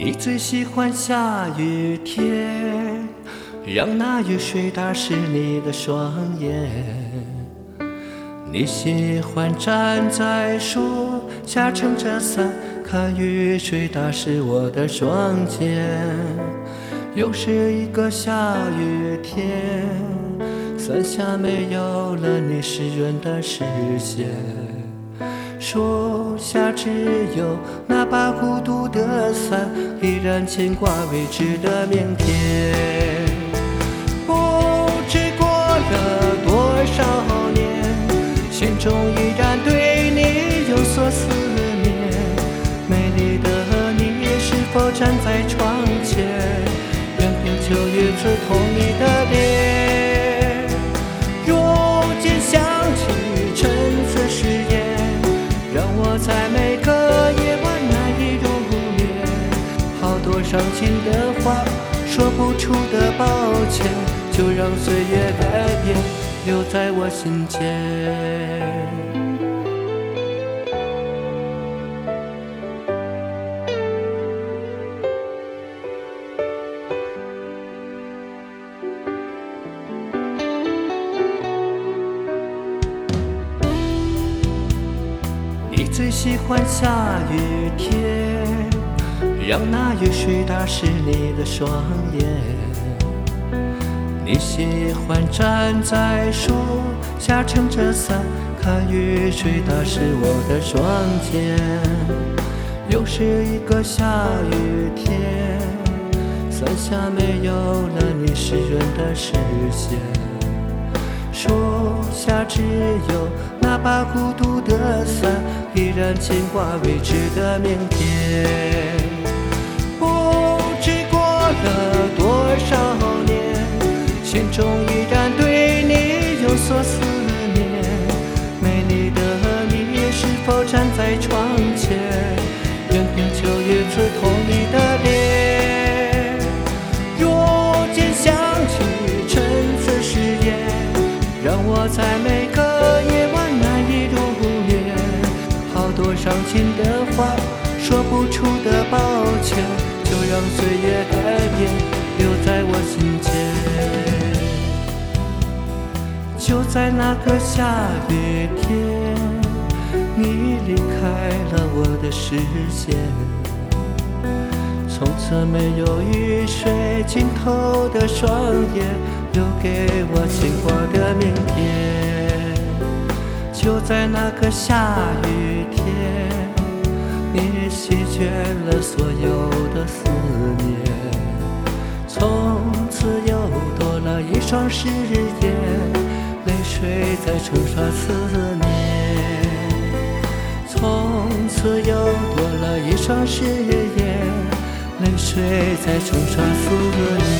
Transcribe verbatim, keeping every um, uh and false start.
你最喜欢下雨天，让那雨水打湿你的双眼。你喜欢站在树下撑着伞，看雨水打湿我的双肩。又是一个下雨天，伞下没有了你湿润的视线。树下只有那把孤独的伞，依然牵挂未知的明天。不知过了多少年，心中依然对你有所思念。美丽的你是否站在窗前，任凭秋雨刺痛你的脸。如今想起陈词誓言，让我在每个夜晚难以入眠。好多伤心的话，说不出的抱歉，就让岁月改变，留在我心间。你最喜欢下雨天，让那雨水打湿你的双眼。你喜欢站在树下撑着伞，看雨水打湿我的双肩。又是一个下雨天，伞下没有了你湿润的视线。树下只有那把孤独的伞，依然牵挂未知的明天。不知过了多少年，心中依然对你有所思念。美丽的你是否站在窗前，任凭秋雨刺痛你的脸。如今想起陈词誓言，让我在每个夜晚难以入眠。好多伤心的话，说不出的抱歉，就让岁月改变，留在我心间。就在那个下雨天，你离开了我的视线，从此没有雨水浸透的双眼，留给我牵挂的明天。就在那个下雨天，你席卷了所有的思念，从此又多了一双誓言，泪水在冲刷思念。从此又多了一双誓言，泪水在冲刷思念。